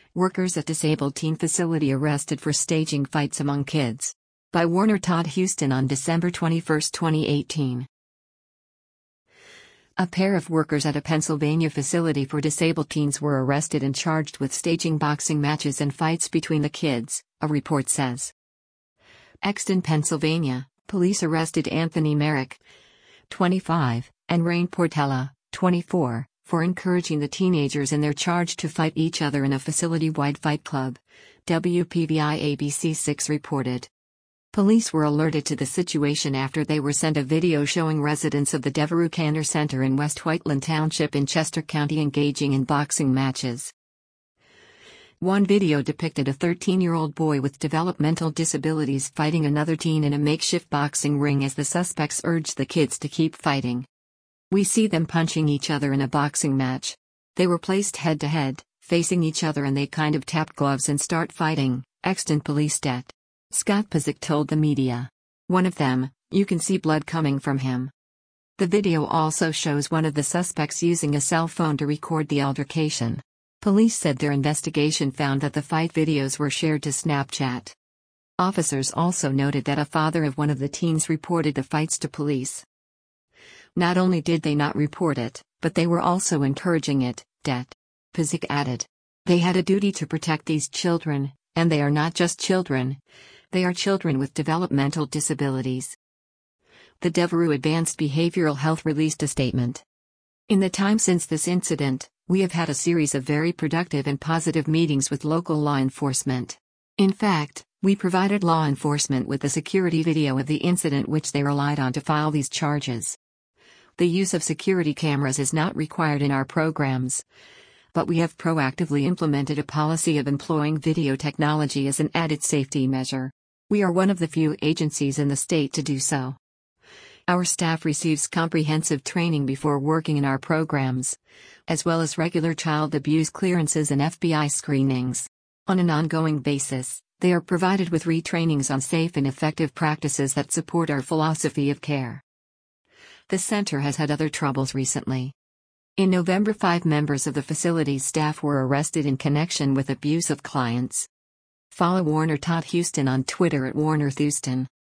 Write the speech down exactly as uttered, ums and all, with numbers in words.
Workers at disabled teen facility arrested for staging fights among kids. By Warner Todd Houston on December twenty-first, twenty eighteen. A pair of workers at a Pennsylvania facility for disabled teens were arrested and charged with staging boxing matches and fights between the kids, a report says. Exton, Pennsylvania, police arrested Anthony Merrick, twenty-five, and Rain Portella, twenty-four, for encouraging the teenagers in their charge to fight each other in a facility-wide fight club, W P V I A B C six reported. Police were alerted to the situation after they were sent a video showing residents of the Devereux Cantor Center in West Whiteland Township in Chester County engaging in boxing matches. One video depicted a thirteen-year-old boy with developmental disabilities fighting another teen in a makeshift boxing ring as the suspects urged the kids to keep fighting. "We see them punching each other in a boxing match. They were placed head-to-head, facing each other, and they kind of tapped gloves and start fighting," Exton Police Det. Scott Pazik told the media. "One of them, you can see blood coming from him." The video also shows one of the suspects using a cell phone to record the altercation. Police said their investigation found that the fight videos were shared to Snapchat. Officers also noted that a father of one of the teens reported the fights to police. Not only did they not report it, but they were also encouraging it, Det. Pazik added. "They had a duty to protect these children, and they are not just children. They are children with developmental disabilities." The Devereux Advanced Behavioral Health released a statement. "In the time since this incident, we have had a series of very productive and positive meetings with local law enforcement. In fact, we provided law enforcement with a security video of the incident which they relied on to file these charges. The use of security cameras is not required in our programs, but we have proactively implemented a policy of employing video technology as an added safety measure. We are one of the few agencies in the state to do so. Our staff receives comprehensive training before working in our programs, as well as regular child abuse clearances and F B I screenings. On an ongoing basis, they are provided with retrainings on safe and effective practices that support our philosophy of care." The center has had other troubles recently. In November, five members of the facility's staff were arrested in connection with abuse of clients. Follow Warner Todd Houston on Twitter at Warner Houston.